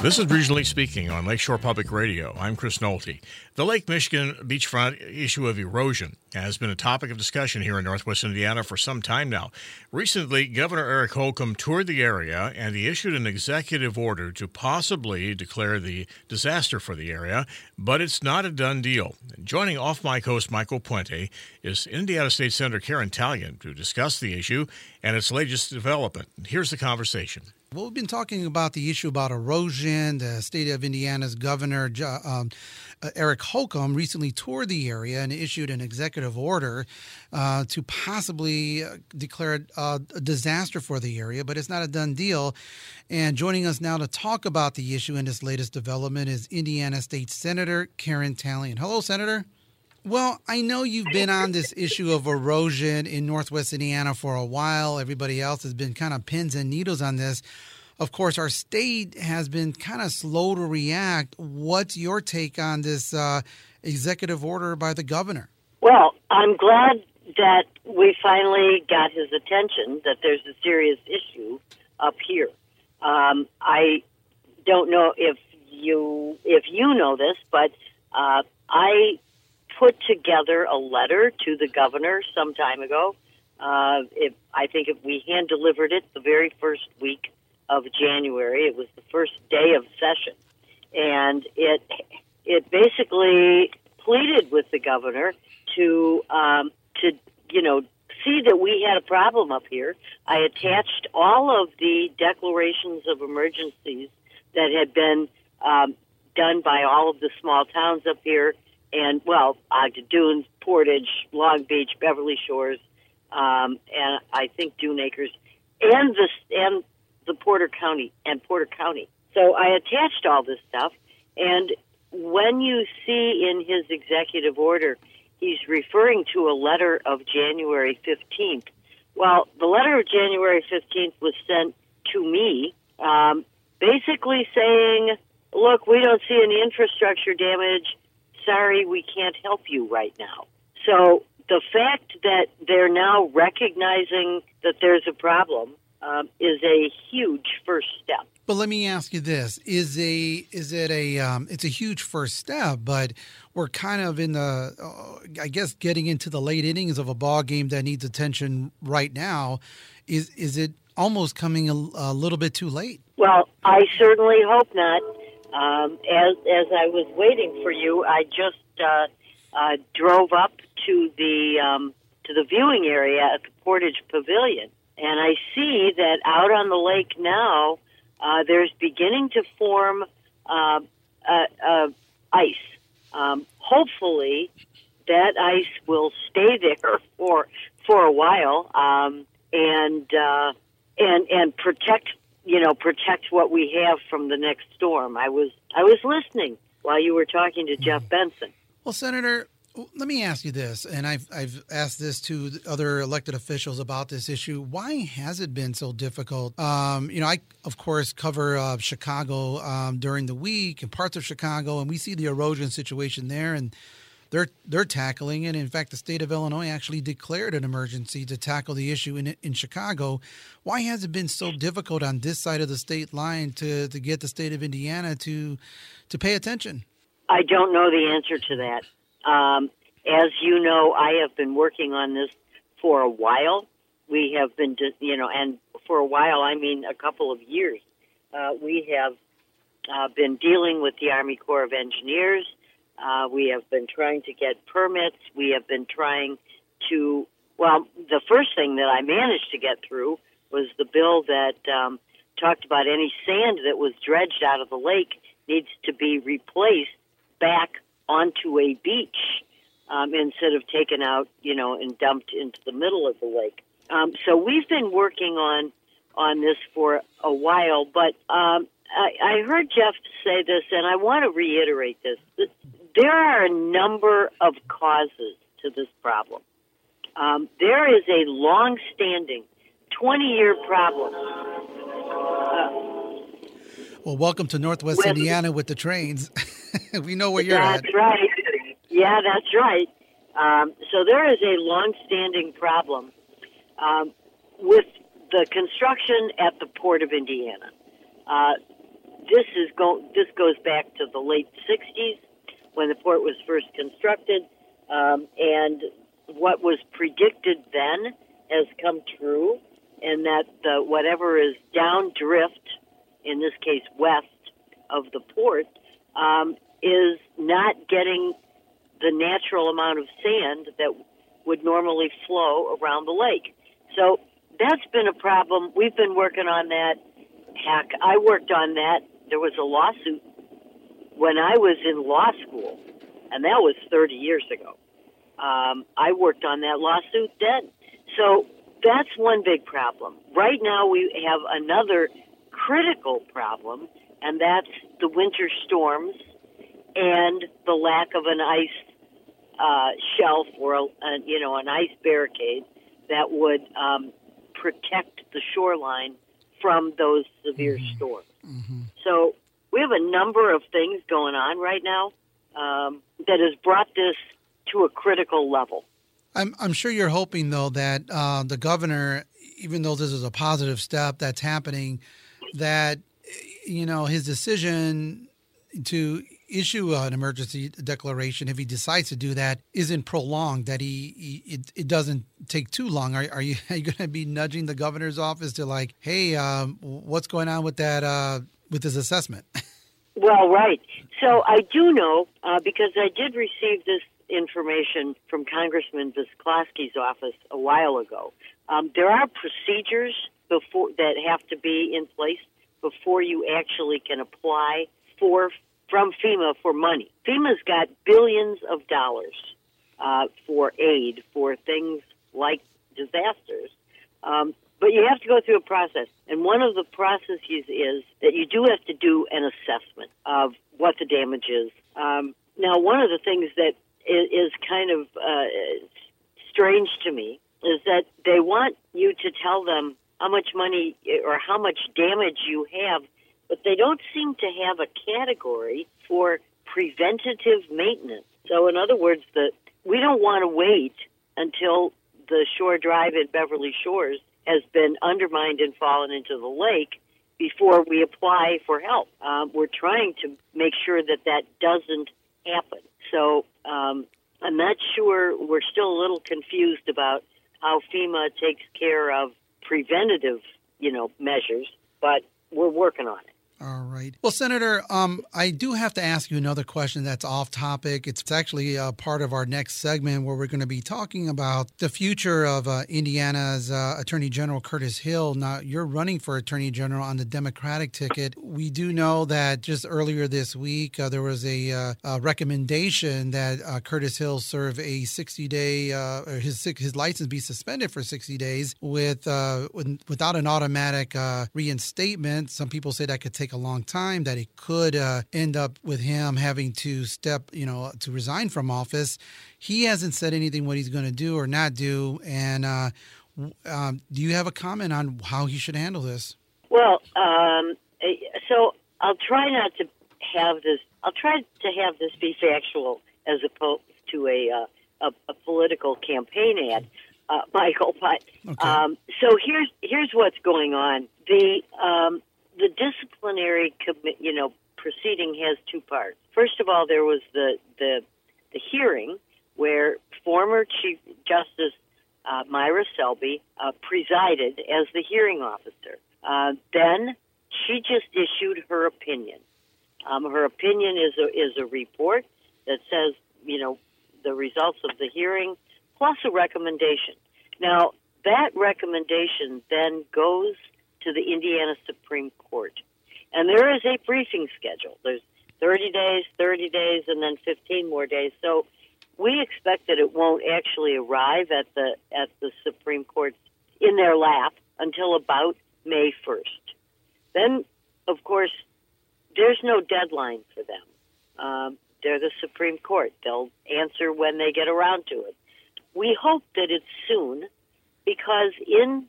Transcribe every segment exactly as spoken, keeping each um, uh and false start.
This is Regionally Speaking on Lakeshore Public Radio. I'm Chris Nolte. The Lake Michigan beachfront issue of erosion has been a topic of discussion here in Northwest Indiana for some time now. Recently, Governor Eric Holcomb toured the area and he issued an executive order to possibly declare the disaster for the area, but it's not a done deal. Joining off-mic host Michael Puente is Indiana State Senator Karen Tallian to discuss the issue and its latest development. Here's the conversation. Well, we've been talking about the issue about erosion. The state of Indiana's governor, um, uh, Eric Holcomb, recently toured the area and issued an executive order uh, to possibly uh, declare uh, a disaster for the area, but it's not a done deal. And joining us now to talk about the issue and its latest development is Indiana State Senator Karen Tallian. Hello, Senator. Well, I know you've been on this issue of erosion in Northwest Indiana for a while. Everybody else has been kind of pins and needles on this. Of course, our state has been kind of slow to react. What's your take on this uh, executive order by the governor? Well, I'm glad that we finally got his attention, that there's a serious issue up here. Um, I don't know if you if you know this, but uh, I put together a letter to the governor some time ago. Uh, if, I think if we hand-delivered it the very first week of January. It was the first day of session. And it it basically pleaded with the governor to, um, to you know, see that we had a problem up here. I attached all of the declarations of emergencies that had been um, done by all of the small towns up here, and, well, Ogden Dunes, Portage, Long Beach, Beverly Shores, um, and I think Dune Acres, and the, and the Porter County, and Porter County. So I attached all this stuff, and when you see in his executive order, he's referring to a letter of January fifteenth. Well, the letter of January fifteenth was sent to me, um, basically saying, look, we don't see any infrastructure damage. Sorry, we can't help you right now. So the fact that they're now recognizing that there's a problem um, is a huge first step. But let me ask you this: is a is it a um, it's a huge first step, but we're kind of in the uh, I guess getting into the late innings of a ball game that needs attention right now. Is is it almost coming a, a little bit too late? Well, I certainly hope not. Um, as as I was waiting for you, I just uh, uh, drove up to the um, to the viewing area at the Portage Pavilion, and I see that out on the lake now, uh, there's beginning to form uh, uh, uh, ice. Um, hopefully, that ice will stay there for for a while, um, and uh, and and protect. you know, protect what we have from the next storm. I was I was listening while you were talking to Jeff Benson. Well, Senator, let me ask you this, and I've I've asked this to other elected officials about this issue. Why has it been so difficult? Um, you know, I, of course, cover uh, Chicago um, during the week and parts of Chicago, and we see the erosion situation there, and They're they're tackling it. In fact, the state of Illinois actually declared an emergency to tackle the issue in in Chicago. Why has it been so difficult on this side of the state line to, to get the state of Indiana to to pay attention? I don't know the answer to that. Um, as you know, I have been working on this for a while. We have been, you know, and for a while, I mean a couple of years. Uh, we have uh, been dealing with the Army Corps of Engineers. Uh, we have been trying to get permits. We have been trying to, well, the first thing that I managed to get through was the bill that um, talked about any sand that was dredged out of the lake needs to be replaced back onto a beach um, instead of taken out, you know, and dumped into the middle of the lake. Um, so we've been working on on this for a while, but um, I, I heard Jeff say this, and I want to reiterate this. There are a number of causes to this problem. Um, there is a long-standing twenty-year problem. Uh, well, welcome to Northwest with, Indiana with the trains. We know where you're that's at. That's right. Yeah, that's right. Um, so there is a long-standing problem um, with the construction at the Port of Indiana. Uh, this is go this goes back to the late sixties when the port was first constructed, um, and what was predicted then has come true, and that the, whatever is down drift, in this case west of the port, um, is not getting the natural amount of sand that would normally flow around the lake. So that's been a problem. We've been working on that. Heck, I worked on that. There was a lawsuit when I was in law school, and that was thirty years ago. Um, I worked on that lawsuit then. So that's one big problem. Right now we have another critical problem, and that's the winter storms and the lack of an ice uh, shelf or, a, a, you know, an ice barricade that would um, protect the shoreline from those severe mm-hmm. storms. Mm-hmm. So we have a number of things going on right now um, that has brought this to a critical level. I'm, I'm sure you're hoping, though, that uh, the governor, even though this is a positive step that's happening, that, you know, his decision to issue an emergency declaration, if he decides to do that, isn't prolonged, that he, he it, it doesn't take too long. Are, are you, are you going to be nudging the governor's office to like, hey, um, what's going on with that, uh, with this assessment? Well, right. So I do know, uh, because I did receive this information from Congressman Visclosky's office a while ago. Um, there are procedures before that have to be in place before you actually can apply for from FEMA for money. FEMA's got billions of dollars uh, for aid for things like disasters, um, but you have to go through a process. And one of the processes is that you do have to do an assessment of what the damage is. Um, now, one of the things that is, is kind of uh, strange to me is that they want you to tell them how much money or how much damage you have, but they don't seem to have a category for preventative maintenance. So in other words, the, we don't want to wait until the Shore Drive at Beverly Shores has been undermined and fallen into the lake before we apply for help. Uh, we're trying to make sure that that doesn't happen. So um, I'm not sure. We're still a little confused about how FEMA takes care of preventative, you know, measures, but we're working on it. All right. Well, Senator, um, I do have to ask you another question that's off topic. It's actually a part of our next segment where we're going to be talking about the future of uh, Indiana's uh, Attorney General Curtis Hill. Now, you're running for Attorney General on the Democratic ticket. We do know that just earlier this week, uh, there was a, uh, a recommendation that uh, Curtis Hill serve a sixty-day, uh, or his his license be suspended for sixty days with, uh, without an automatic uh, reinstatement. Some people say that could take a long time, that it could uh, end up with him having to step, you know, to resign from office. He hasn't said anything what he's going to do or not do. And uh, um, do you have a comment on how he should handle this? Well, um, so I'll try not to have this, I'll try to have this be factual as opposed to a, uh, a, a political campaign ad, uh, Michael. But okay. um, so here's, here's what's going on. The, um, The disciplinary, you know, proceeding has two parts. First of all, there was the the, the hearing where former Chief Justice uh, Myra Selby uh, presided as the hearing officer. Uh, then she just issued her opinion. Um, her opinion is a, is a report that says, you know, the results of the hearing plus a recommendation. Now, that recommendation then goes to the Indiana Supreme Court. And there is a briefing schedule. There's thirty days, thirty days, and then fifteen more days. So we expect that it won't actually arrive at the at the Supreme Court in their lap until about May first. Then, of course, there's no deadline for them. Um, they're the Supreme Court. They'll answer when they get around to it. We hope that it's soon, because in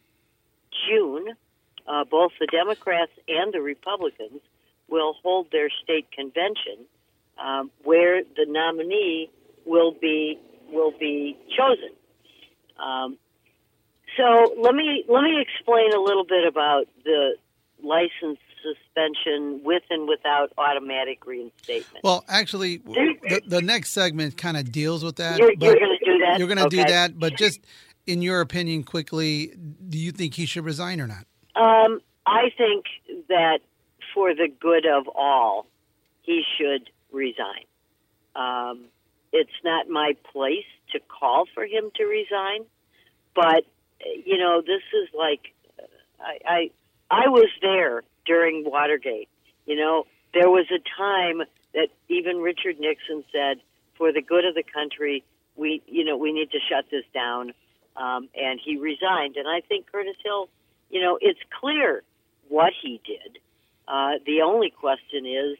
June, Uh, both the Democrats and the Republicans will hold their state convention, um, where the nominee will be will be chosen. Um, so let me let me explain a little bit about the license suspension with and without automatic reinstatement. Well, actually, the, the next segment kind of deals with that. You're, but you're going to do that? You're going to okay. do that, but just in your opinion, quickly, do you think he should resign or not? Um, I think that for the good of all, he should resign. Um, it's not my place to call for him to resign, but, you know, this is like, I, I, I was there during Watergate. You know, there was a time that even Richard Nixon said, for the good of the country, we, you know, we need to shut this down. Um, and he resigned. And I think Curtis Hill, you know, it's clear what he did. Uh, the only question is,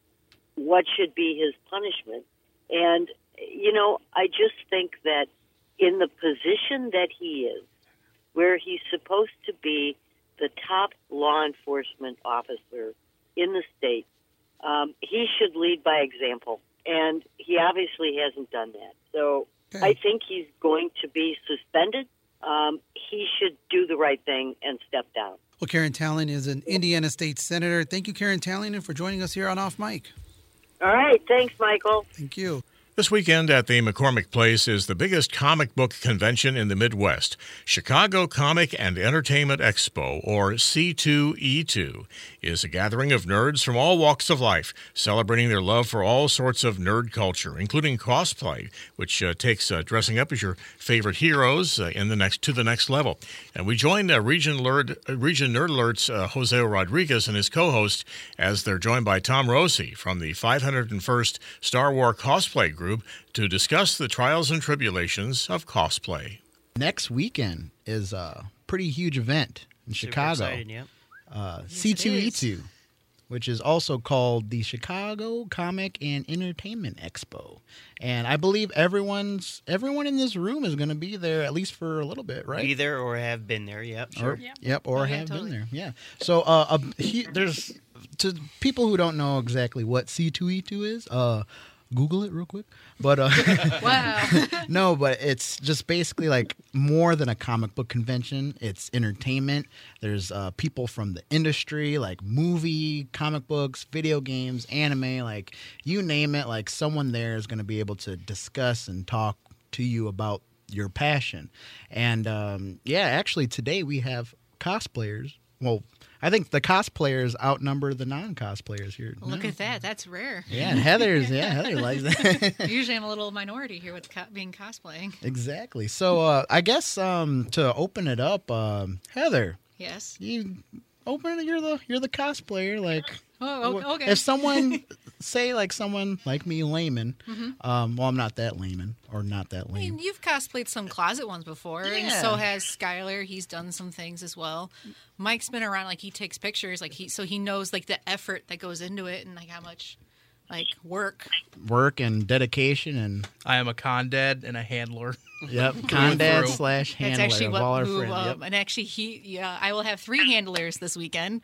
what should be his punishment? And, you know, I just think that in the position that he is, where he's supposed to be the top law enforcement officer in the state, um, he should lead by example. And he obviously hasn't done that. So okay. I think he's going to be suspended. Um, he should do the right thing and step down. Well, Karen Tallon is an Indiana State Senator. Thank you, Karen Tallon, for joining us here on Off Mic. All right. Thanks, Michael. Thank you. This weekend at the McCormick Place is the biggest comic book convention in the Midwest, Chicago Comic and Entertainment Expo, or C two E two, is a gathering of nerds from all walks of life, celebrating their love for all sorts of nerd culture, including cosplay, which uh, takes uh, dressing up as your favorite heroes uh, in the next to the next level. And we joined uh, Region, Nerd, uh, Region Nerd Alert's uh, Jose Rodriguez and his co-host as they're joined by Tom Rossi from the five hundred first Star Wars Cosplay Group to discuss the trials and tribulations of cosplay. Next weekend is a pretty huge event in Super Chicago. Excited, yep. Uh, yes, C two E two, which is also called the Chicago Comic and Entertainment Expo. And I believe everyone's everyone in this room is going to be there at least for a little bit, right? Be there or have been there, yep, sure. Or, yep. yep, or oh, yeah, have totally. been there, yeah. So uh, uh, he, there's, to people who don't know exactly what C two E two is, uh, Google it real quick. But uh, wow. No, but it's just basically like more than a comic book convention. It's entertainment. There's uh, people from the industry, like movie, comic books, video games, anime, like you name it. Like someone there is going to be able to discuss and talk to you about your passion. And um, yeah, actually today we have cosplayers. Well, I think the cosplayers outnumber the non-cosplayers here. Look no. at that. That's rare. Yeah, and Heather's, yeah, Heather likes that. Usually I'm a little minority here with co- being cosplaying. Exactly. So uh, I guess um, to open it up, um, Heather, Yes. you open it. You're the you're the cosplayer. Like, Oh, o- okay. if someone say like someone like me, layman. Mhm. Um, well, I'm not that layman or not that I lame. mean, you've cosplayed some closet ones before, and Yeah. so has Skylar. He's done some things as well. Mike's been around, like he takes pictures, like he so he knows like the effort that goes into it and like how much like work. Work and dedication and I am a con dad and a handler. yep, con dad through. slash That's handler actually of what all our who, friends. um, Yep. and actually he yeah I will have three handlers this weekend.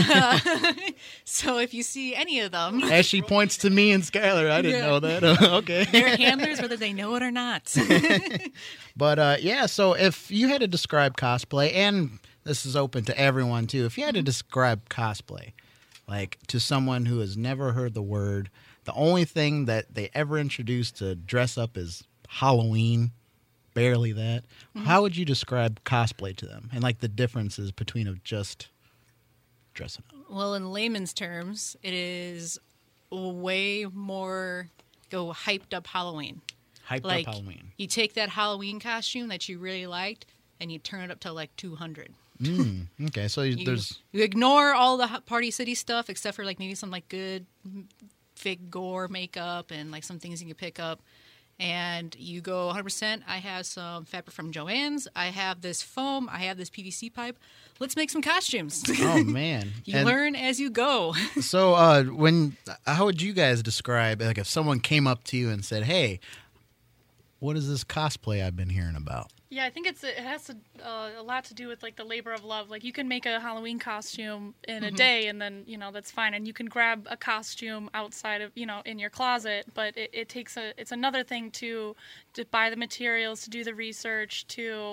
So if you see any of them, As she points to me and Skylar, I didn't Yeah. know that. Okay. they're handlers whether they know it or not. But uh, yeah, so if you had to describe cosplay, and this is open to everyone too, if you had to describe cosplay, like to someone who has never heard the word, the only thing that they ever introduced to dress up is Halloween, barely that. Mm-hmm. How would you describe cosplay to them, and like the differences between of just dressing up? Well, in layman's terms, it is way more go hyped up Halloween. Hyped Like up Halloween. you take that Halloween costume that you really liked and you turn it up to like two hundred. Mm, okay, so You, there's you ignore all the H- Party City stuff except for like maybe some like good mm, fake gore makeup and like some things you can pick up. And you go one hundred percent. I have some fabric from Joann's. I have this foam. I have this P V C pipe. Let's make some costumes. oh man, You And- learn as you go. So, uh, when how would you guys describe like if someone came up to you and said, "Hey, what is this cosplay I've been hearing about?" Yeah, I think it's it has to, uh, a lot to do with like the labor of love. Like you can make a Halloween costume in a day, and then you know that's fine. And you can grab a costume outside of you know in your closet, but it, it takes a it's another thing to to buy the materials, to do the research, to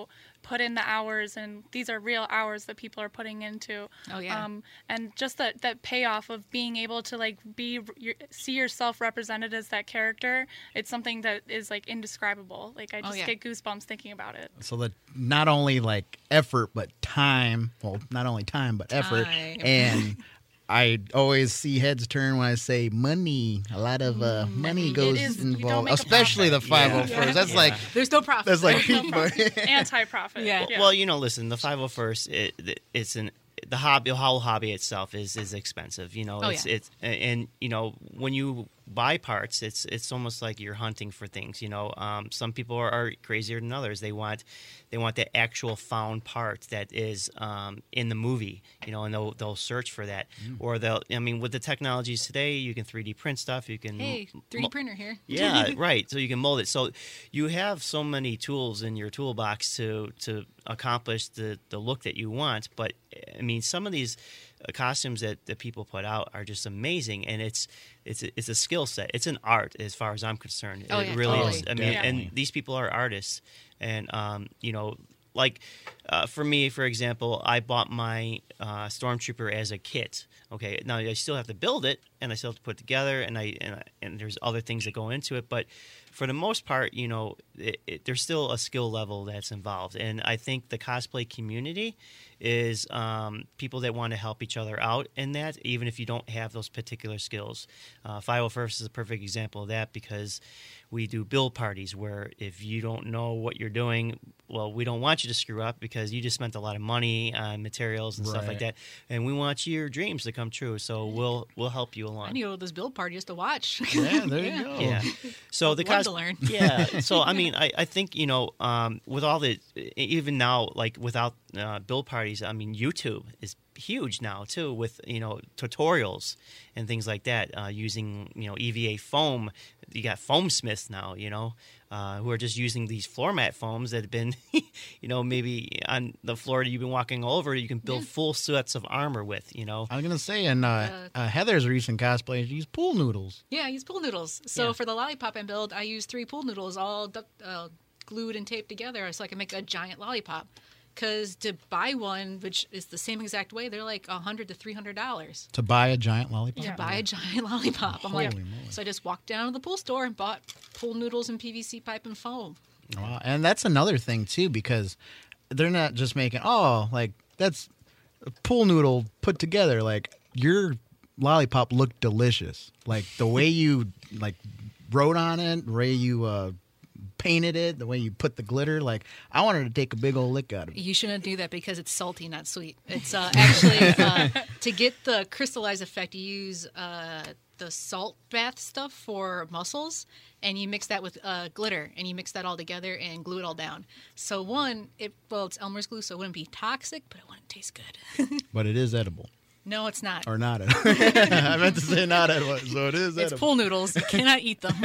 put in the hours, and these are real hours that people are putting into. Oh, yeah. Um, and just that that payoff of being able to like be your, see yourself represented as that character. It's something that is like indescribable. Like I Oh, just yeah. get goosebumps thinking about it. So that not only like effort, but time. Well, not only time, but effort. Time. And I always see heads turn when I say money. A lot of uh, money goes is- you don't involved, make a especially the profit. five oh first. Yeah. That's Yeah. like There's no profit. that's like No peak profit. money. Anti-profit. Yeah. Yeah. Well, you know, listen, the five oh first, it, it's an the hobby, the whole hobby itself is is expensive. You know, Oh, it's yeah. it's and you know when you buy parts, it's it's almost like you're hunting for things. You know, um, some people are, are crazier than others. They want they want the actual found part that is um, in the movie. You know, and they'll they'll search for that, or they'll. I mean, with the technologies today, you can three D print stuff. You can Hey, three D mo- printer here. yeah, right. So you can mold it. So you have so many tools in your toolbox to to accomplish the, the look that you want. But I mean, some of these uh, costumes that, that people put out are just amazing, and it's it's a, it's a skill set. It's an art, as far as I'm concerned. Oh, it yeah, really totally. is. I mean, Yeah. and these people are artists, and um, you know. Like, uh, for me, for example, I bought my uh, Stormtrooper as a kit. Okay, now I still have to build it, and I still have to put it together, and I and, I, and there's other things that go into it. But for the most part, you know, it, it, there's still a skill level that's involved, and I think the cosplay community is um, people that want to help each other out in that, even if you don't have those particular skills. Uh, five oh first is a perfect example of that because we do build parties where if you don't know what you're doing, well, we don't want you to screw up because you just spent a lot of money on materials and stuff like Right. that, and we want your dreams to come true. So we'll we'll help you I along. need to go to this build party just to watch. Yeah, there you go. Yeah. So the I'd love cos- to learn. yeah. So I mean, I, I think you know, um, with all the even now, like without uh, build parties, I mean, YouTube is huge now too, with you know tutorials and things like that. Uh, using you know E V A foam, you got foam smiths now. You know. Uh, who are just using these floor mat foams that have been, you know, maybe on the floor that you've been walking over, you can build Yeah. full sets of armor with, you know. I was gonna say, in uh, uh, Heather's recent cosplay, she used pool noodles. Yeah, I use pool noodles. So Yeah. for the lollipop I build, I use three pool noodles all duck, uh, glued and taped together so I can make a giant lollipop. Because to buy one, which is the same exact way, they're like a hundred to three hundred dollars To buy a giant lollipop. to buy a giant lollipop. I'm like, Holy moly. so I just walked down to the pool store and bought pool noodles and P V C pipe and foam. Wow. And that's another thing too, because they're not just making oh, like that's a pool noodle put together. Like your lollipop looked delicious. Like the way you like wrote on it, the way you uh, painted it, the way you put the glitter. Like I wanted to take a big old lick out of it. You shouldn't do that because it's salty, not sweet. It's uh, actually uh, to get the crystallized effect. You use uh, the salt bath stuff for muscles, and you mix that with uh, glitter, and you mix that all together and glue it all down. So one, it well, it's Elmer's glue, so it wouldn't be toxic, but it wouldn't taste good. But it is edible. No, it's not. Or not edible. I meant to say not edible, so it is It's edible. pool noodles. You cannot eat them.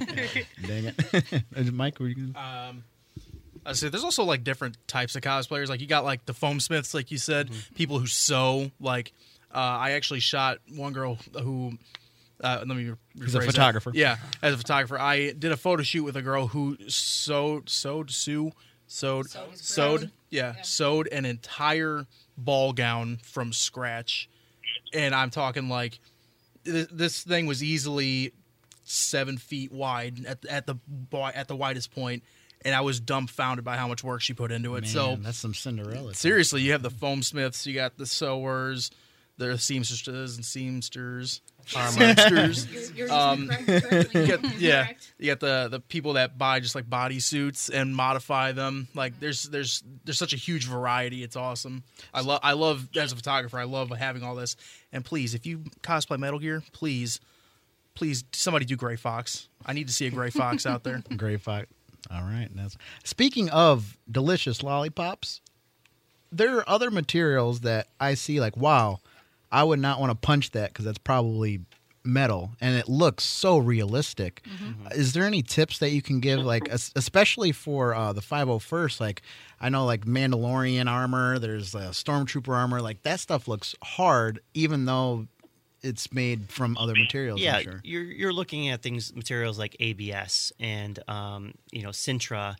Dang it. Mike, were you gonna... Um, I say there's also like different types of cosplayers. Like you got like the foam smiths, like you said, people who sew. Like uh, I actually shot one girl who. Uh, let me rephrase He's a that. photographer. Yeah, as a photographer, I did a photo shoot with a girl who sewed, sewed, sew, sewed, Sewed. sewed, yeah, Yeah. sewed an entire ball gown from scratch, and I'm talking like th- this thing was easily seven feet wide at at the wi- at the widest point, and I was dumbfounded by how much work she put into it. Man, so that's some Cinderella. seriously, you have the foam smiths, you got the sewers, the seamstresses and seamsters, seamsters. You're, you're Um, correctly. You got, yeah, you got the the people that buy just like bodysuits and modify them. Like there's there's there's such a huge variety. It's awesome. I love I love as a photographer. I love having all this. And please, if you cosplay Metal Gear, please, please somebody do Gray Fox. I need to see a Gray Fox out there. Great fight. All right. That's speaking of delicious lollipops. There are other materials that I see like, wow, I would not want to punch that because that's probably metal and it looks so realistic. Uh, Is there any tips that you can give, like es- especially for uh, the five oh first? Like I know, like Mandalorian armor, there's uh, Stormtrooper armor. Like that stuff looks hard, even though it's made from other materials. Yeah, I'm sure. you're you're looking at things materials like A B S and um, you know Sintra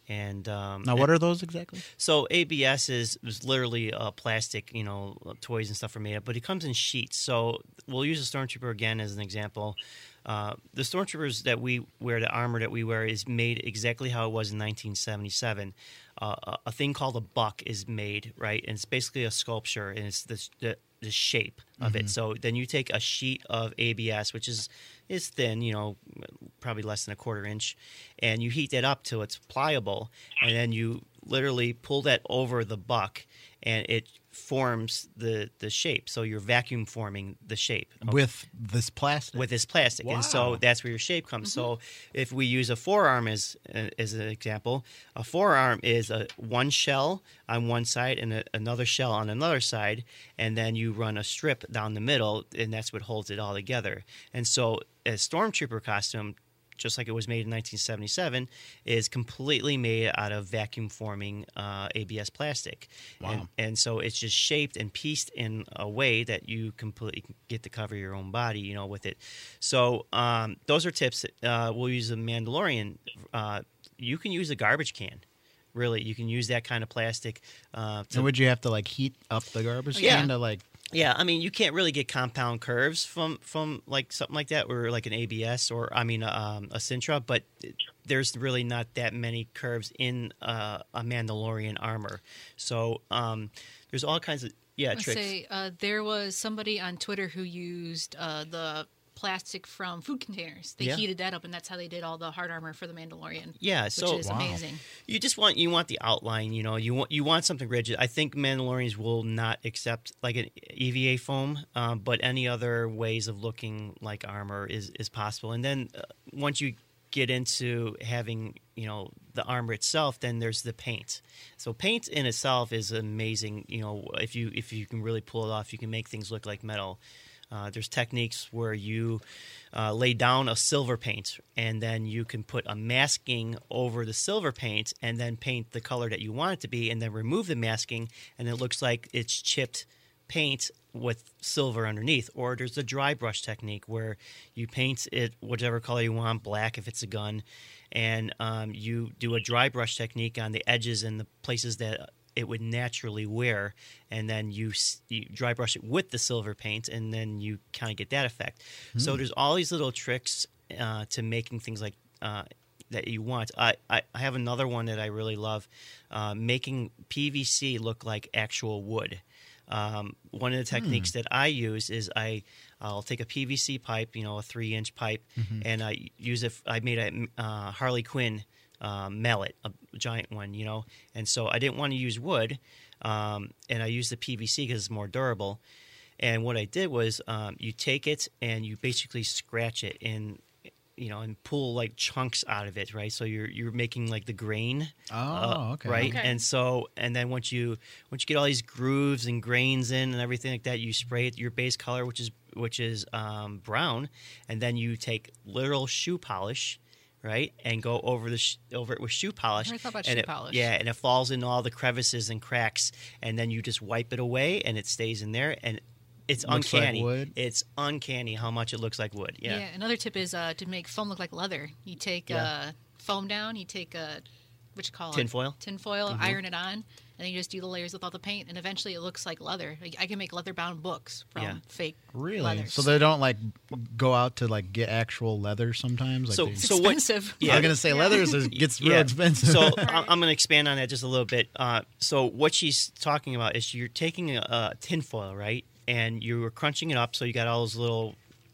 And um, Now, what are those exactly? so A B S is, is literally uh, plastic, you know, toys and stuff are made of, but it comes in sheets. So we'll use a Stormtrooper again as an example. Uh, the Stormtroopers that we wear, the armor that we wear, is made exactly how it was in nineteen seventy-seven. Uh, a, a thing called a buck is made, right? And it's basically a sculpture, and it's the, the, the shape of Mm-hmm. it. So then you take a sheet of A B S, which is is thin, you know, probably less than a quarter inch, and you heat that up till it's pliable, and then you literally pull that over the buck, and it forms the the shape. So you're vacuum forming the shape With this plastic? with this plastic, and so Wow. that's where your shape comes. So if we use a forearm as as an example, a forearm is a one shell on one side and a, another shell on another side, and then you run a strip down the middle, and that's what holds it all together. And so a Stormtrooper costume, just like it was made in nineteen seventy-seven, is completely made out of vacuum forming uh, A B S plastic. Wow. And, and so it's just shaped and pieced in a way that you completely get to cover your own body, you know, with it. So um, those are tips. Uh, we'll use a Mandalorian. Uh, you can use a garbage can. Really, you can use that kind of plastic. Uh, to And would you have to like heat up the garbage Yeah. can to like? Yeah, I mean, you can't really get compound curves from, from like something like that, or like an A B S, or I mean, um, a Sintra. But there's really not that many curves in uh, a Mandalorian armor. So um, there's all kinds of yeah Let's tricks. say uh, there was somebody on Twitter who used uh, the plastic from food containers. They Yeah. heated that up, and that's how they did all the hard armor for the Mandalorian. Yeah, which so is Wow. amazing. you just want you want the outline. You know, you want you want something rigid. I think Mandalorians will not accept like an E V A foam, um, but any other ways of looking like armor is is possible. And then uh, once you get into having you know the armor itself, then there's the paint. So paint in itself is amazing. You know, if you if you can really pull it off, you can make things look like metal. Uh, there's techniques where you uh, lay down a silver paint, and then you can put a masking over the silver paint, and then paint the color that you want it to be, and then remove the masking, and it looks like it's chipped paint with silver underneath. Or there's the dry brush technique where you paint it whichever color you want, black if it's a gun, and um, you do a dry brush technique on the edges and the places that it would naturally wear, and then you, s- you dry brush it with the silver paint, and then you kind of get that effect. So there's all these little tricks uh, to making things like uh, that you want. I, I, I have another one that I really love, uh, making P V C look like actual wood. Um, one of the techniques that I use is I I'll take a P V C pipe, you know, a three inch pipe, and I use it. I made a uh, Harley Quinn uh, mallet, a giant one, you know, and so I didn't want to use wood, um, and I used the P V C because it's more durable. And what I did was um, you take it and you basically scratch it in, you know, and pull like chunks out of it, right? So you're you're making like the grain. Oh, okay. Right, Okay. and so and then once you once you get all these grooves and grains in and everything like that, you spray it your base color, which is which is um, brown, and then you take literal shoe polish, right, and go over the sh- over it with shoe polish. I never thought about and shoe it- polish. Yeah, and it falls in all the crevices and cracks, and then you just wipe it away, and it stays in there, and it's Looks like uncanny. wood. It's uncanny how much it looks like wood. Yeah. Another tip is uh, to make foam look like leather. You take Yeah. uh, foam down. You take a what you call Tin it? foil? Tin foil. Iron it on, and then you just do the layers with all the paint, and eventually it looks like leather. Like, I can make leather bound books from Yeah. fake Really? leather. So they don't like go out to like get actual leather sometimes. Like So- they- it's so what- expensive. Yeah. I was gonna say leather is, gets real expensive. So I- I'm going to expand on that just a little bit. Uh, so what she's talking about is you're taking a, a tinfoil, right, and you were crunching it up, so you got all those little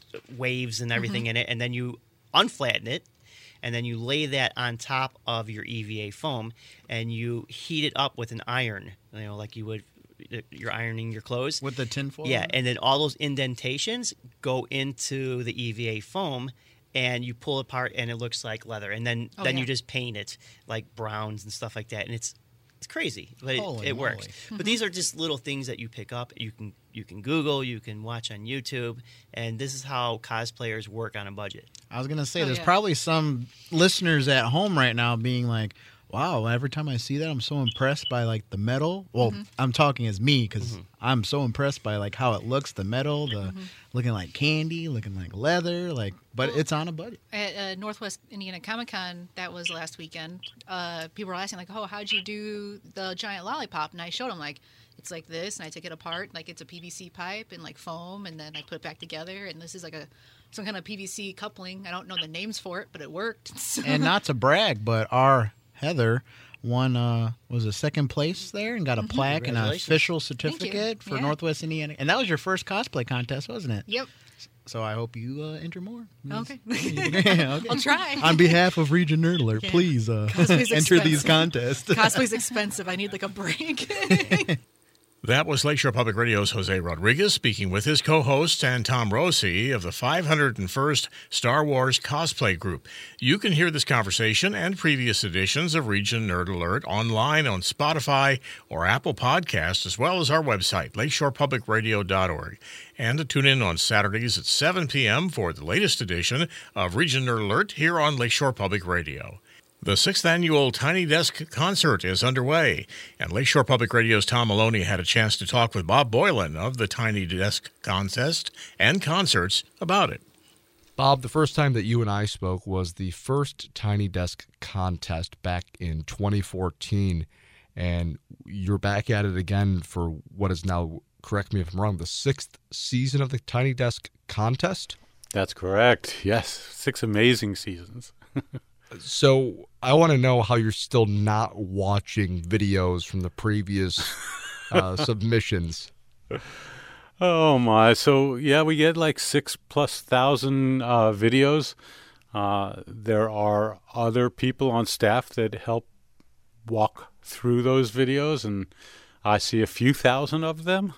waves and everything in it, and then you unflatten it, and then you lay that on top of your E V A foam, and you heat it up with an iron, you know, like you would. You're ironing your clothes with the tinfoil. Yeah, and then all those indentations go into the E V A foam, and you pull it apart, and it looks like leather. And then, Oh, then yeah. you just paint it like browns and stuff like that, and it's it's crazy, but it, Holy it works. moly. But these are just little things that you pick up. You can you can Google, you can watch on YouTube, and this is how cosplayers work on a budget. I was gonna say Oh, there's yeah. probably some listeners at home right now being like, wow, every time I see that, I'm so impressed by like the metal. Well, Mm-hmm. I'm talking as me because Mm-hmm. I'm so impressed by like how it looks, the metal, the Mm-hmm. looking like candy, looking like leather, like, but Well- it's on a budget. At uh, Northwest Indiana Comic Con, that was last weekend. Uh, people were asking like, "Oh, how'd you do the giant lollipop?" And I showed them like, it's like this, and I took it apart, like it's a P V C pipe and like foam, and then I put it back together, and this is like a some kind of P V C coupling. I don't know the names for it, but it worked. So- And not to brag, but our Heather won, uh, was a second place there and got a plaque and an Congratulations. official you. certificate for Yeah. Northwest Indiana. And that was your first cosplay contest, wasn't it? Yep. So I hope you uh, enter more. Okay. Yeah, okay. I'll try. On behalf of Region Nerd Alert, Yeah. please uh, Cosplay's enter these expensive. contests. Cosplay's expensive. I need like a break. That was Lakeshore Public Radio's Jose Rodriguez speaking with his co-host and Tom Rossi of the five hundred first Star Wars Cosplay Group. You can hear this conversation and previous editions of Region Nerd Alert online on Spotify or Apple Podcasts, as well as our website, lakeshore public radio dot org. And to tune in on Saturdays at seven p.m. for the latest edition of Region Nerd Alert here on Lakeshore Public Radio. The sixth annual Tiny Desk Concert is underway, and Lakeshore Public Radio's Tom Maloney had a chance to talk with Bob Boylan of the Tiny Desk Contest and Concerts about it. Bob, the first time that you and I spoke was the first Tiny Desk Contest back in twenty fourteen, and you're back at it again for what is now, correct me if I'm wrong, the sixth season of the Tiny Desk Contest? That's correct. Yes, six amazing seasons. So I want to know how you're still not watching videos from the previous uh, submissions. Oh my! So yeah, we get like six plus thousand uh, videos. Uh, there are other people on staff that help walk through those videos, and I see a few thousand of them,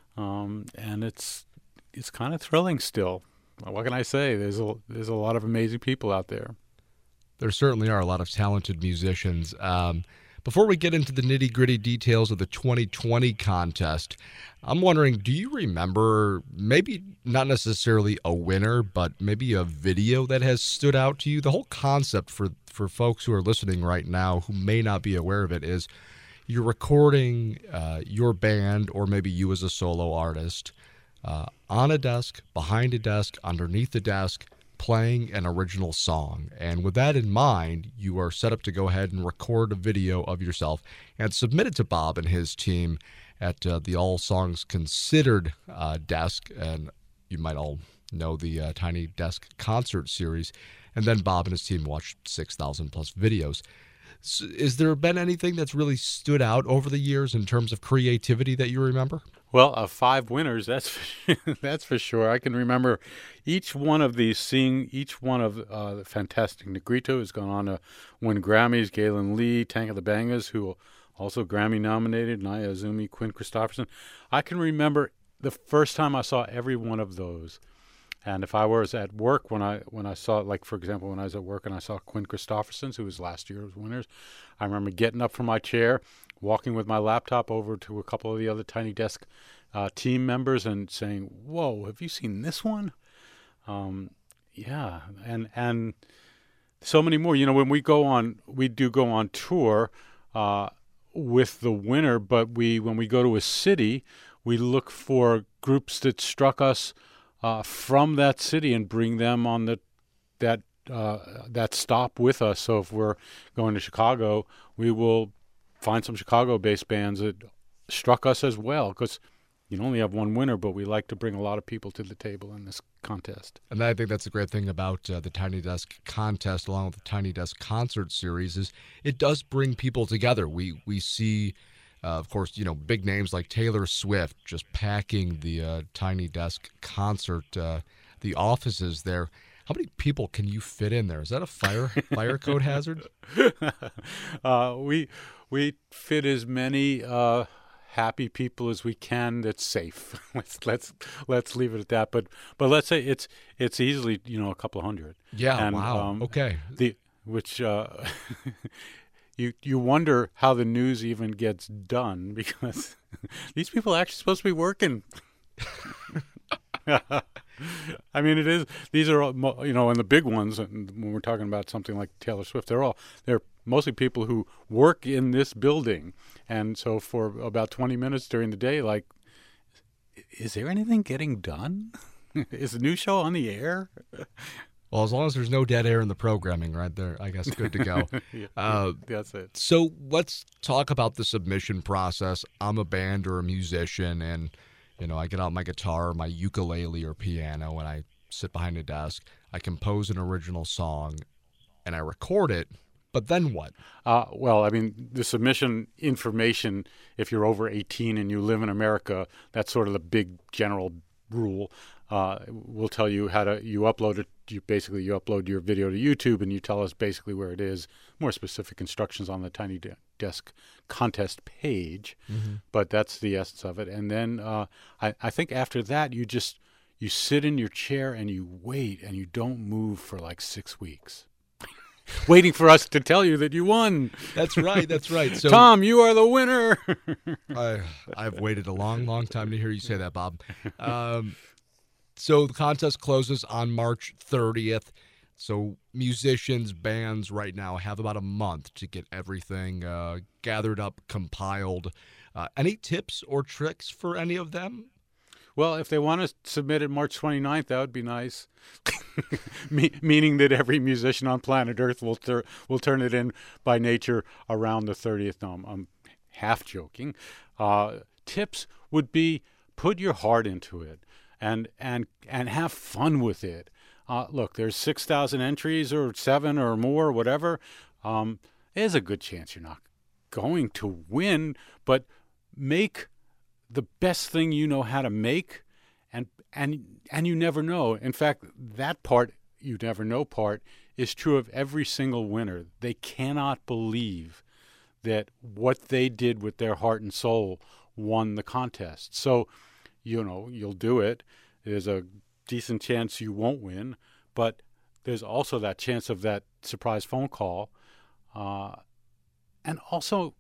um, and it's it's kind of thrilling still. What can I say? There's a there's a lot of amazing people out there. There certainly are a lot of talented musicians. Um, before we get into the nitty-gritty details of the twenty twenty contest, I'm wondering, do you remember maybe not necessarily a winner, but maybe a video that has stood out to you? The whole concept for, for folks who are listening right now who may not be aware of it is you're recording uh, your band or maybe you as a solo artist uh, on a desk, behind a desk, underneath the desk, playing an original song. And with that in mind, you are set up to go ahead and record a video of yourself and submit it to Bob and his team at uh, the All Songs Considered uh, desk. And you might all know the uh, Tiny Desk Concert series. And then Bob and his team watched six thousand plus videos. So is there been anything that's really stood out over the years in terms of creativity that you remember? Well, uh, five winners, that's for, that's for sure. I can remember each one of these, seeing each one of uh, the Fantastic Negrito has gone on to win Grammys. Galen Lee, Tank of the Bangers, who also Grammy nominated, Naya Azumi, Quinn Christopherson. I can remember the first time I saw every one of those. And if I was at work when I when I saw, like, for example, when I was at work and I saw Quinn Christopherson, who was last year's winners, I remember getting up from my chair, walking with my laptop over to a couple of the other Tiny Desk uh, team members and saying, "Whoa, have you seen this one?" Um, yeah, and and so many more. You know, when we go on, we do go on tour uh, with the winner, but we when we go to a city, we look for groups that struck us uh, from that city and bring them on the that uh, that stop with us. So if we're going to Chicago, we will find some Chicago-based bands that struck us as well, because you only have one winner, but we like to bring a lot of people to the table in this contest. And I think that's a great thing about uh, the Tiny Desk Contest, along with the Tiny Desk Concert Series, is it does bring people together. We we see, uh, of course, you know, big names like Taylor Swift just packing the uh, Tiny Desk Concert, uh, the offices there. How many people can you fit in there? Is that a fire fire code hazard? uh, we we fit as many uh, happy people as we can. That's safe. let's let's let's leave it at that. But but let's say it's it's easily, you know, a couple of hundred. Yeah. And, wow. um, okay. The which uh, you you wonder how the news even gets done, because these people are actually supposed to be working. I mean, it is. These are all, you know, and the big ones. And when we're talking about something like Taylor Swift, they're all they're mostly people who work in this building. And so for about twenty minutes during the day, like, is there anything getting done? Is the new show on the air? Well, as long as there's no dead air in the programming, right there, I guess good to go. yeah, uh, that's it. So let's talk about the submission process. I'm a band or a musician, and you know, I get out my guitar, my ukulele or piano, and I sit behind a desk. I compose an original song, and I record it. But then what? Uh, well, I mean, the submission information, if you're over eighteen and you live in America, that's sort of the big general rule. Uh, we'll tell you how to, you upload it, you basically you upload your video to YouTube and you tell us basically where it is, more specific instructions on the Tiny Desk contest page, mm-hmm. but that's the essence of it. And then uh, I, I think after that, you just, you sit in your chair and you wait and you don't move for like six weeks. Waiting for us to tell you that you won. That's right. That's right. So, Tom, you are the winner. I, I've waited a long, long time to hear you say that, Bob. Um, so the contest closes on March thirtieth. So musicians, bands right now have about a month to get everything uh, gathered up, compiled. Uh, any tips or tricks for any of them? Well, if they want to submit it March twenty-ninth, that would be nice. Me- meaning that every musician on planet Earth will tur- will turn it in by nature around the thirtieth. No, I'm, I'm half joking. Uh, tips would be put your heart into it and and and have fun with it. Uh, look, there's six thousand entries or seven or more, whatever. Um, there's a good chance you're not going to win, but make the best thing you know how to make, and and and you never know. In fact, that part, you never know part, is true of every single winner. They cannot believe that what they did with their heart and soul won the contest. So, you know, you'll do it. There's a decent chance you won't win, but there's also that chance of that surprise phone call. Uh, and also,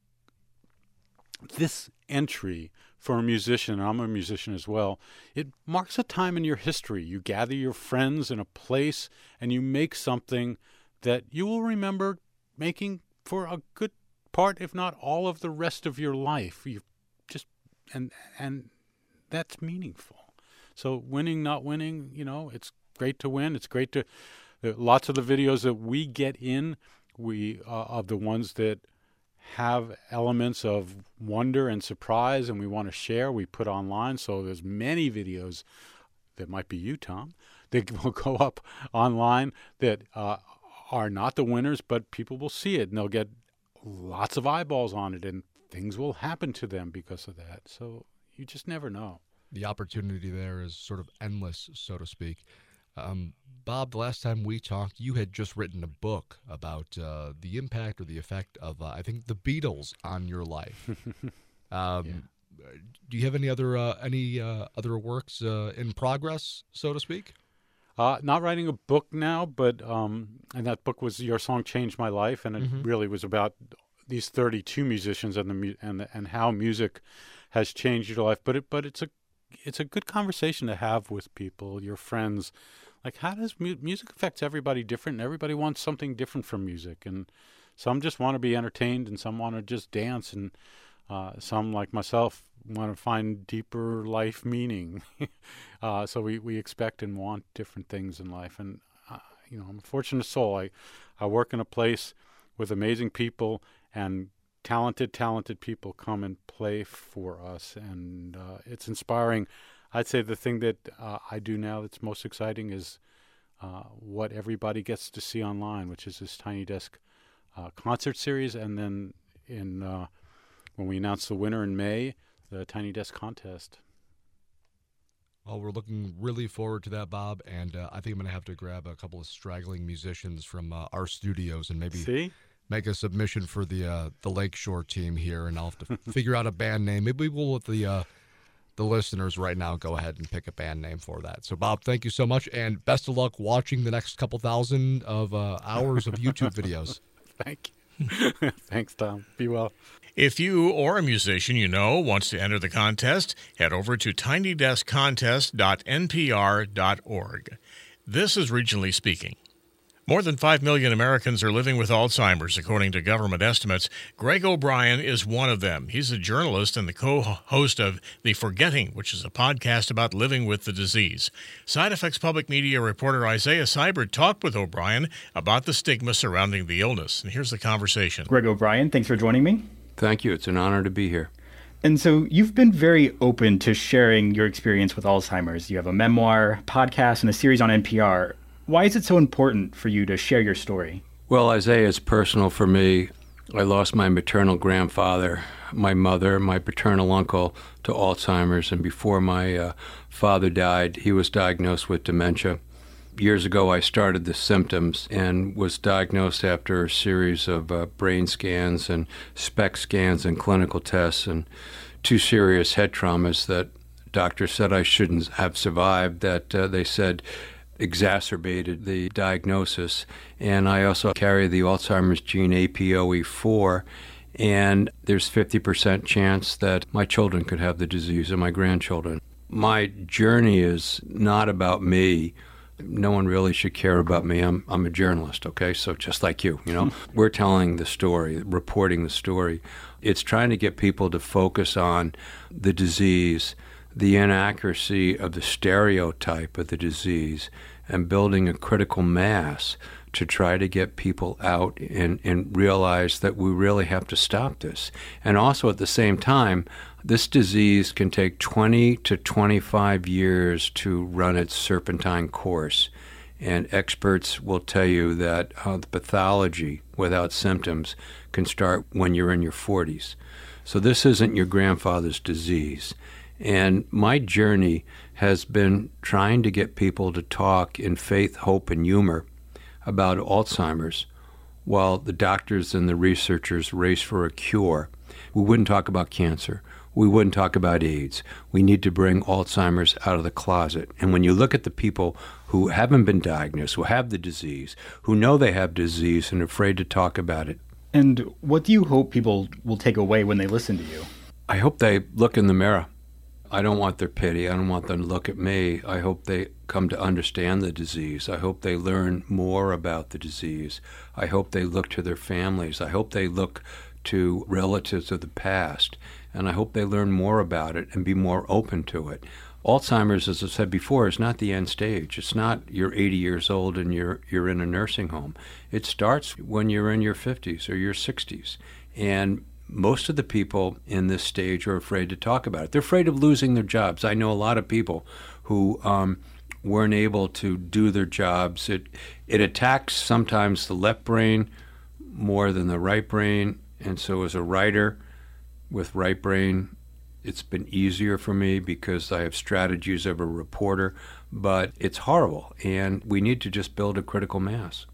this entry for a musician, and I'm a musician as well, it marks a time in your history. You gather your friends in a place and you make something that you will remember making for a good part, if not all of the rest of your life. You just and and that's meaningful. So winning, not winning, you know, it's great to win. It's great to uh, lots of the videos that we get in, we uh, of the ones that have elements of wonder and surprise and we want to share, we put online. So there's many videos that might be you, Tom, that will go up online that uh, are not the winners, but people will see it and they'll get lots of eyeballs on it and things will happen to them because of that. So you just never know. The opportunity there is sort of endless, so to speak. Um, Bob, the last time we talked, you had just written a book about uh, the impact or the effect of, uh, I think, the Beatles on your life. um, yeah. Do you have any other uh, any uh, other works uh, in progress, so to speak? Uh, not writing a book now, but um, and that book was Your Song Changed My Life, and it mm-hmm. really was about these thirty-two musicians and the mu- and the, and how music has changed your life. But it but it's a it's a good conversation to have with people, your friends. Like, how does mu- music affects everybody different? And everybody wants something different from music, and some just want to be entertained, and some want to just dance, and uh, some, like myself, want to find deeper life meaning. uh, so we, we expect and want different things in life, and uh, you know, I'm a fortunate soul. I I work in a place with amazing people, and talented, talented people come and play for us, and uh, it's inspiring. I'd say the thing that uh, I do now that's most exciting is uh, what everybody gets to see online, which is this Tiny Desk uh, concert series, and then in uh, when we announce the winner in May, the Tiny Desk contest. Well, we're looking really forward to that, Bob, and uh, I think I'm going to have to grab a couple of straggling musicians from uh, our studios and maybe see? make a submission for the uh, the Lakeshore team here, and I'll have to figure out a band name. Maybe we'll let the uh, the listeners right now go ahead and pick a band name for that. So, Bob, thank you so much, and best of luck watching the next couple thousand of uh, hours of YouTube videos. Thank you. Thanks, Tom. Be well. If you or a musician you know wants to enter the contest, head over to tiny desk contest dot n p r dot org. This is Regionally Speaking. More than five million Americans are living with Alzheimer's, according to government estimates. Greg O'Brien is one of them. He's a journalist and the co-host of The Forgetting, which is a podcast about living with the disease. Side Effects Public Media reporter Isaiah Seibert talked with O'Brien about the stigma surrounding the illness. And here's the conversation. Greg O'Brien, thanks for joining me. Thank you. It's an honor to be here. And so you've been very open to sharing your experience with Alzheimer's. You have a memoir, podcast, and a series on N P R. Why is it so important for you to share your story? Well, Isaiah, it's personal for me. I lost my maternal grandfather, my mother, my paternal uncle to Alzheimer's, and before my uh, father died, he was diagnosed with dementia. Years ago, I started the symptoms and was diagnosed after a series of uh, brain scans and SPECT scans and clinical tests and two serious head traumas that doctors said I shouldn't have survived, that uh, they said exacerbated the diagnosis. And I also carry the Alzheimer's gene A P O E four, and there's fifty percent chance that my children could have the disease and my grandchildren. My journey is not about me. No one really should care about me. I'm I'm a journalist, okay? So just like you, you know, we're telling the story, reporting the story. It's trying to get people to focus on the disease, the inaccuracy of the stereotype of the disease, and building a critical mass to try to get people out and, and realize that we really have to stop this. And also at the same time, this disease can take twenty to twenty-five years to run its serpentine course. And experts will tell you that uh, the pathology without symptoms can start when you're in your forties. So this isn't your grandfather's disease. And my journey has been trying to get people to talk in faith, hope, and humor about Alzheimer's while the doctors and the researchers race for a cure. We wouldn't talk about cancer. We wouldn't talk about AIDS. We need to bring Alzheimer's out of the closet. And when you look at the people who haven't been diagnosed, who have the disease, who know they have disease and are afraid to talk about it. And what do you hope people will take away when they listen to you? I hope they look in the mirror. I don't want their pity. I don't want them to look at me. I hope they come to understand the disease. I hope they learn more about the disease. I hope they look to their families. I hope they look to relatives of the past. And I hope they learn more about it and be more open to it. Alzheimer's, as I said before, is not the end stage. It's not you're eighty years old and you're you're in a nursing home. It starts when you're in your fifties or your sixties. And most of the people in this stage are afraid to talk about it. They're afraid of losing their jobs. I know a lot of people who um, weren't able to do their jobs. It it attacks sometimes the left brain more than the right brain. And so as a writer with right brain, it's been easier for me because I have strategies of a reporter. But it's horrible, and we need to just build a critical mass.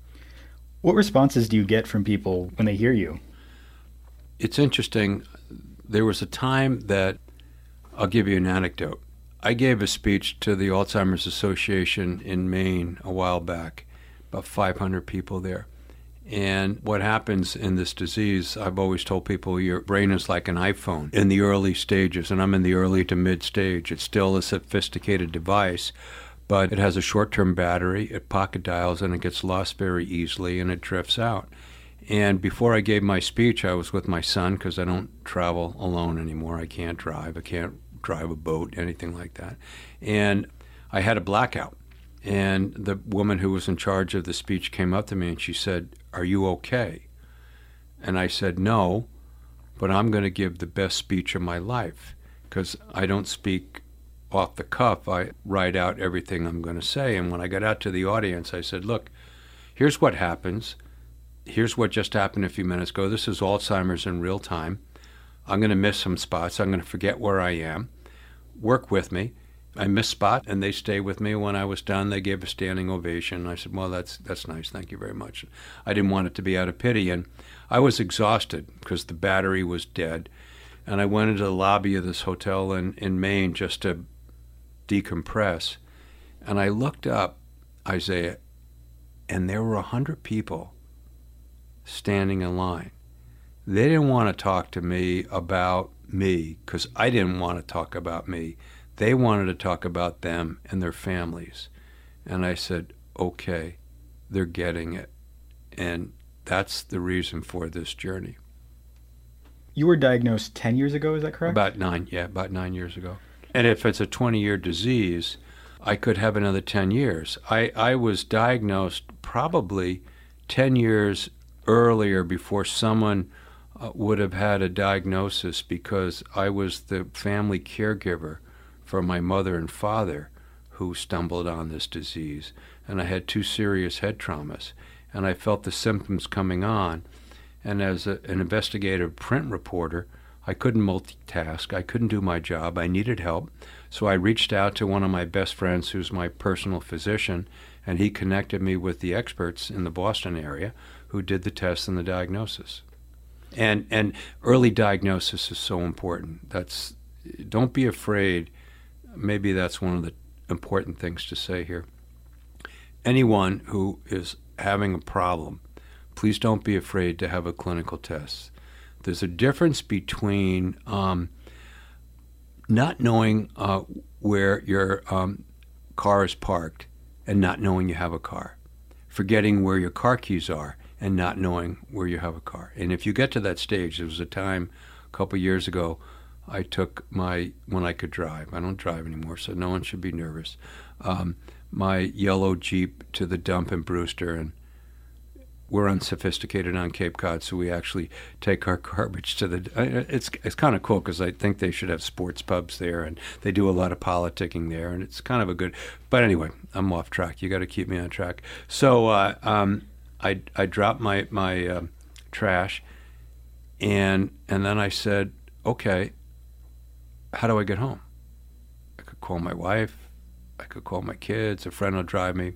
What responses do you get from people when they hear you? It's interesting. There was a time that, I'll give you an anecdote. I gave a speech to the Alzheimer's Association in Maine a while back, about five hundred people there. And what happens in this disease, I've always told people your brain is like an iPhone in the early stages, and I'm in the early to mid stage. It's still a sophisticated device, but it has a short-term battery, it pocket dials, and it gets lost very easily, and it drifts out. And before I gave my speech, I was with my son because I don't travel alone anymore. I can't drive. I can't drive a boat, anything like that. And I had a blackout. And the woman who was in charge of the speech came up to me and she said, "Are you okay?" And I said, "No, but I'm going to give the best speech of my life because I don't speak off the cuff. I write out everything I'm going to say." And when I got out to the audience, I said, "Look, here's what happens. Here's what just happened a few minutes ago. This is Alzheimer's in real time. I'm going to miss some spots. I'm going to forget where I am. Work with me." I missed spot, and they stayed with me. When I was done, they gave a standing ovation. I said, "Well, that's that's nice. Thank you very much." I didn't want it to be out of pity, and I was exhausted because the battery was dead. And I went into the lobby of this hotel in, in Maine just to decompress. And I looked up, Isaiah, and there were a hundred people standing in line. They didn't want to talk to me about me because I didn't want to talk about me. They wanted to talk about them and their families. And I said, okay, they're getting it. And that's the reason for this journey. You were diagnosed ten years ago, is that correct? About nine, yeah, about nine years ago. And if it's a twenty-year disease, I could have another ten years. I, I was diagnosed probably ten years earlier before someone uh, would have had a diagnosis, because I was the family caregiver for my mother and father who stumbled on this disease. And I had two serious head traumas. And I felt the symptoms coming on. And as a, an investigative print reporter, I couldn't multitask. I couldn't do my job. I needed help. So I reached out to one of my best friends, who's my personal physician, and he connected me with the experts in the Boston area who did the tests and the diagnosis. And and early diagnosis is so important. That's don't be afraid. Maybe that's one of the important things to say here. Anyone who is having a problem, please don't be afraid to have a clinical test. There's a difference between um, not knowing uh, where your um, car is parked and not knowing you have a car, forgetting where your car keys are and not knowing where you have a car. And if you get to that stage, there was a time a couple of years ago, I took my, when I could drive, I don't drive anymore, so no one should be nervous, um, my yellow Jeep to the dump in Brewster, and we're unsophisticated on Cape Cod, so we actually take our garbage to the... It's it's kind of cool, because I think they should have sports pubs there, and they do a lot of politicking there, and it's kind of a good... But anyway, I'm off track. You got to keep me on track. So uh, um, I I dropped my, my uh, trash, and and then I said, okay, how do I get home? I could call my wife. I could call my kids. A friend will drive me.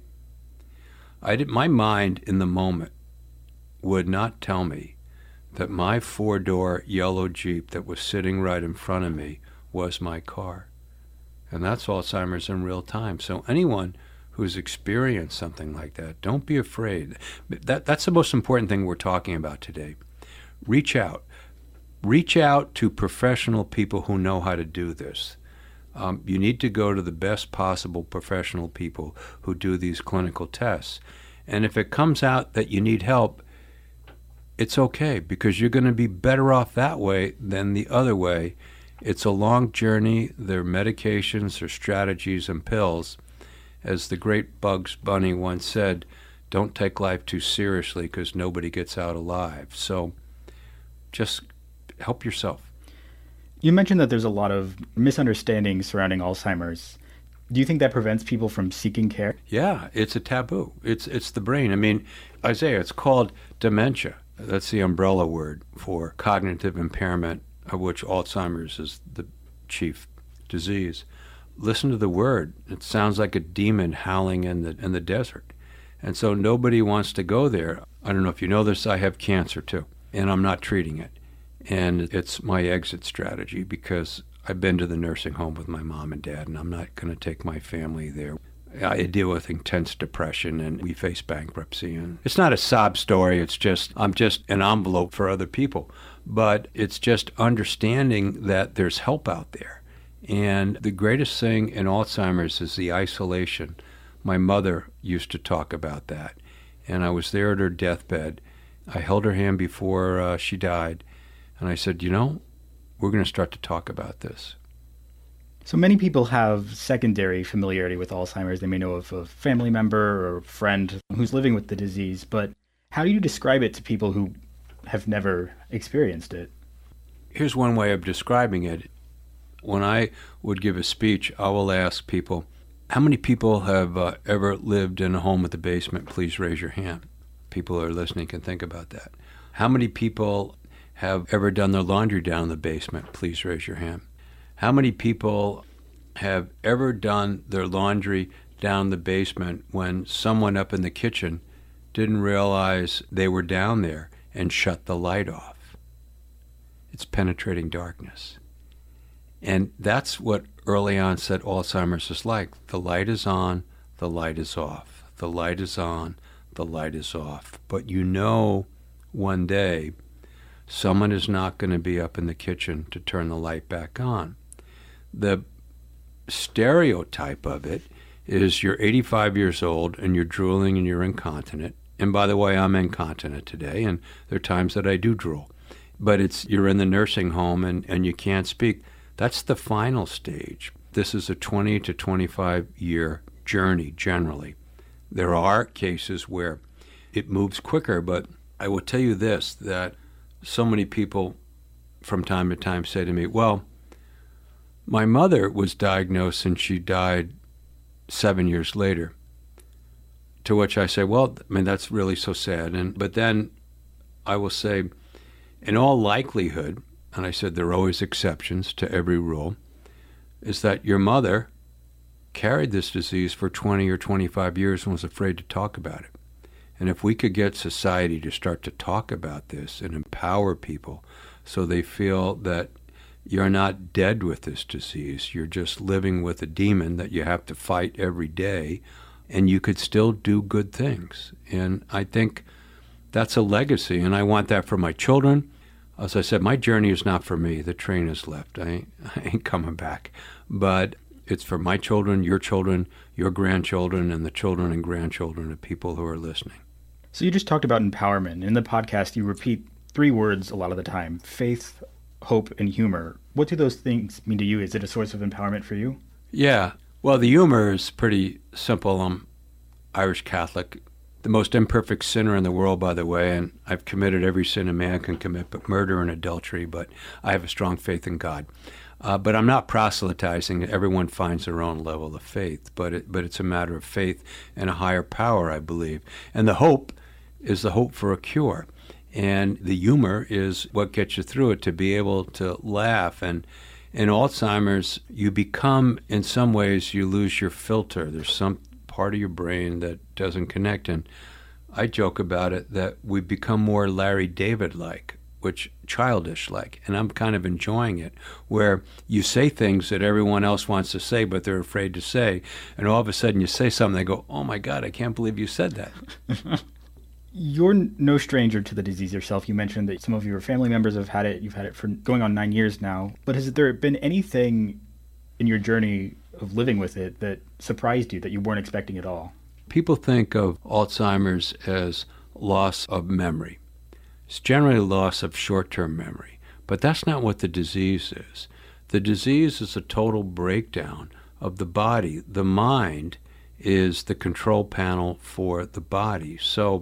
I did, my mind in the moment would not tell me that my four-door yellow Jeep that was sitting right in front of me was my car. And that's Alzheimer's in real time. So anyone who's experienced something like that, don't be afraid. That, that's the most important thing we're talking about today. Reach out. Reach out to professional people who know how to do this. Um, you need to go to the best possible professional people who do these clinical tests. And if it comes out that you need help, it's okay, because you're going to be better off that way than the other way. It's a long journey. There are medications, there are strategies and pills. As the great Bugs Bunny once said, don't take life too seriously, because nobody gets out alive. So just help yourself. You mentioned that there's a lot of misunderstandings surrounding Alzheimer's. Do you think that prevents people from seeking care? Yeah, it's a taboo. It's it's the brain. I mean, Isaiah, it's called dementia. That's the umbrella word for cognitive impairment, of which Alzheimer's is the chief disease. Listen to the word. It sounds like a demon howling in the in the desert. And so nobody wants to go there. I don't know if you know this, I have cancer too, and I'm not treating it. And it's my exit strategy, because I've been to the nursing home with my mom and dad, and I'm not going to take my family there. I deal with intense depression, and we face bankruptcy. And it's not a sob story. It's just, I'm just an envelope for other people. But it's just understanding that there's help out there. And the greatest thing in Alzheimer's is the isolation. My mother used to talk about that. And I was there at her deathbed. I held her hand before uh, she died. And I said, you know, we're going to start to talk about this. So many people have secondary familiarity with Alzheimer's. They may know of a family member or a friend who's living with the disease, but how do you describe it to people who have never experienced it? Here's one way of describing it. When I would give a speech, I will ask people, how many people have uh, ever lived in a home with a basement? Please raise your hand. People who are listening can think about that. How many people have ever done their laundry down in the basement? Please raise your hand. How many people have ever done their laundry down the basement when someone up in the kitchen didn't realize they were down there and shut the light off? It's penetrating darkness. And that's what early onset Alzheimer's is like. The light is on, the light is off. The light is on, the light is off. But you know one day someone is not going to be up in the kitchen to turn the light back on. The stereotype of it is you're eighty-five years old and you're drooling and you're incontinent. And by the way, I'm incontinent today, and there are times that I do drool. But it's you're in the nursing home and, and you can't speak. That's the final stage. This is a twenty to twenty-five year journey generally. There are cases where it moves quicker, but I will tell you this, that so many people from time to time say to me, well, my mother was diagnosed and she died seven years later. To which I say, well, I mean, that's really so sad. And but then I will say, in all likelihood, and I said there are always exceptions to every rule, is that your mother carried this disease for twenty or twenty-five years and was afraid to talk about it. And if we could get society to start to talk about this and empower people so they feel that you're not dead with this disease, you're just living with a demon that you have to fight every day, and you could still do good things. And I think that's a legacy, and I want that for my children. As I said, my journey is not for me. The train has left. I ain't, I ain't coming back. But it's for my children, your children, your grandchildren, and the children and grandchildren of people who are listening. So you just talked about empowerment. In the podcast, you repeat three words a lot of the time: faith, hope, and humor. What do those things mean to you? Is it a source of empowerment for you? Yeah. Well, the humor is pretty simple. I'm Irish Catholic, the most imperfect sinner in the world, by the way, and I've committed every sin a man can commit, but murder and adultery, but I have a strong faith in God. Uh, but I'm not proselytizing. Everyone finds their own level of faith, but it, but it's a matter of faith and a higher power, I believe. And the hope is the hope for a cure. And the humor is what gets you through it, to be able to laugh. And in Alzheimer's, you become, in some ways, you lose your filter. There's some part of your brain that doesn't connect. And I joke about it that we become more Larry David-like, which childish-like. And I'm kind of enjoying it, where you say things that everyone else wants to say, but they're afraid to say. And all of a sudden you say something, they go, oh, my God, I can't believe you said that. You're no stranger to the disease yourself. You mentioned that some of your family members have had it. You've had it for going on nine years now. But has there been anything in your journey of living with it that surprised you, that you weren't expecting at all? People think of Alzheimer's as loss of memory. It's generally loss of short-term memory. But that's not what the disease is. The disease is a total breakdown of the body. The mind is the control panel for the body. So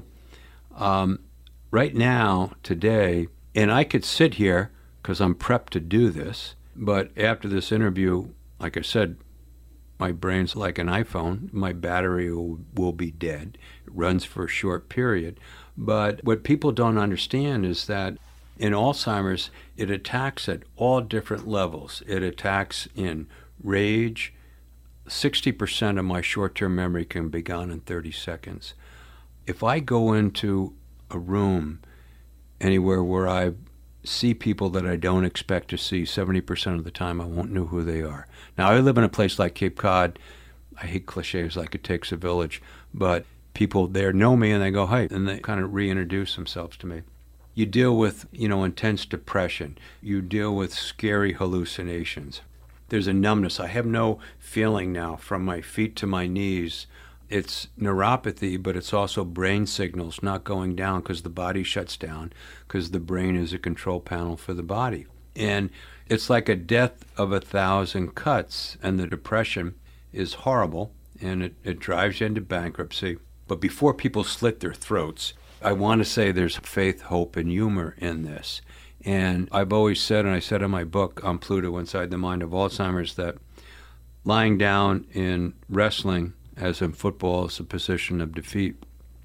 Um, right now, today, and I could sit here because I'm prepped to do this, but after this interview, like I said, my brain's like an iPhone. My battery will, will be dead. It runs for a short period. But what people don't understand is that in Alzheimer's, it attacks at all different levels. It attacks in rage. sixty percent of my short-term memory can be gone in thirty seconds. If I go into a room anywhere where I see people that I don't expect to see, seventy percent of the time I won't know who they are. Now, I live in a place like Cape Cod. I hate cliches like it takes a village, but people there know me and they go, hey, and they kind of reintroduce themselves to me. You deal with, you know, intense depression. You deal with scary hallucinations. There's a numbness. I have no feeling now from my feet to my knees. It's neuropathy, but it's also brain signals not going down because the body shuts down, because the brain is a control panel for the body. And it's like a death of a thousand cuts, and the depression is horrible, and it, it drives you into bankruptcy. But before people slit their throats, I want to say there's faith, hope, and humor in this. And I've always said, and I said in my book, on Pluto, Inside the Mind of Alzheimer's, that lying down in wrestling, as in football, is a position of defeat.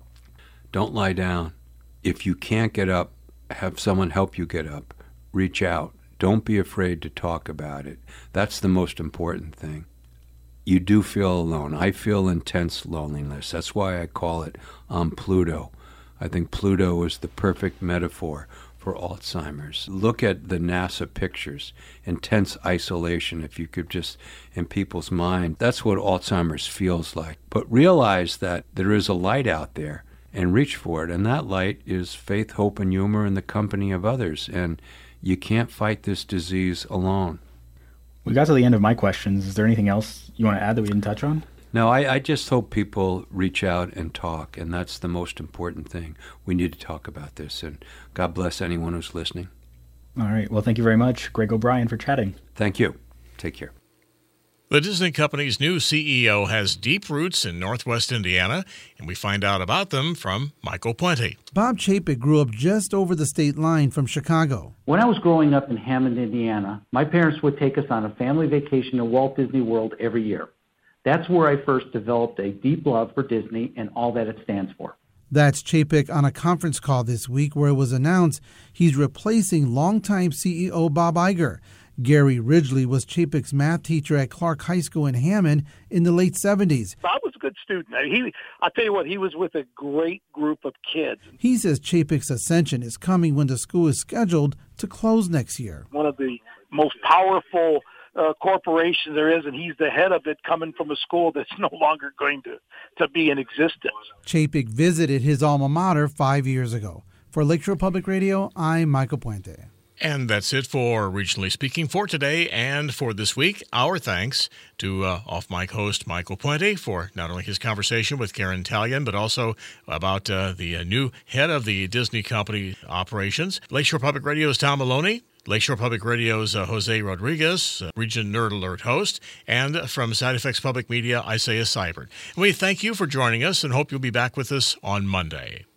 Don't lie down. If you can't get up, have someone help you get up. Reach out. Don't be afraid to talk about it. That's the most important thing. You do feel alone. I feel intense loneliness. That's why I call it On Pluto. I think Pluto is the perfect metaphor for Alzheimer's. Look at the NASA pictures. Intense isolation, if you could just, in people's mind. That's what Alzheimer's feels like. But realize that there is a light out there and reach for it. And that light is faith, hope, and humor in the company of others. And you can't fight this disease alone. We got to the end of my questions. Is there anything else you want to add that we didn't touch on? No, I, I just hope people reach out and talk, and that's the most important thing. We need to talk about this, and God bless anyone who's listening. All right. Well, thank you very much, Greg O'Brien, for chatting. Thank you. Take care. The Disney Company's new C E O has deep roots in Northwest Indiana, and we find out about them from Michael Puente. Bob Chapek grew up just over the state line from Chicago. When I was growing up in Hammond, Indiana, my parents would take us on a family vacation to Walt Disney World every year. That's where I first developed a deep love for Disney and all that it stands for. That's Chapek on a conference call this week where it was announced he's replacing longtime C E O Bob Iger. Gary Ridgely was Chapek's math teacher at Clark High School in Hammond in the late seventies. Bob was a good student. He, I'll tell you what, he was with a great group of kids. He says Chapek's ascension is coming when the school is scheduled to close next year. One of the most powerful uh, corporations there is, and he's the head of it, coming from a school that's no longer going to, to be in existence. Chapek visited his alma mater five years ago. For Lakeshore Public Radio, I'm Michael Puente. And that's it for Regionally Speaking for today and for this week. Our thanks to uh, off-mic host Michael Puente for not only his conversation with Karen Talion, but also about uh, the uh, new head of the Disney Company operations. Lakeshore Public Radio's Tom Maloney. Lakeshore Public Radio's uh, Jose Rodriguez, uh, Region Nerd Alert host, and from Side Effects Public Media, Isaiah Seibert. And we thank you for joining us and hope you'll be back with us on Monday.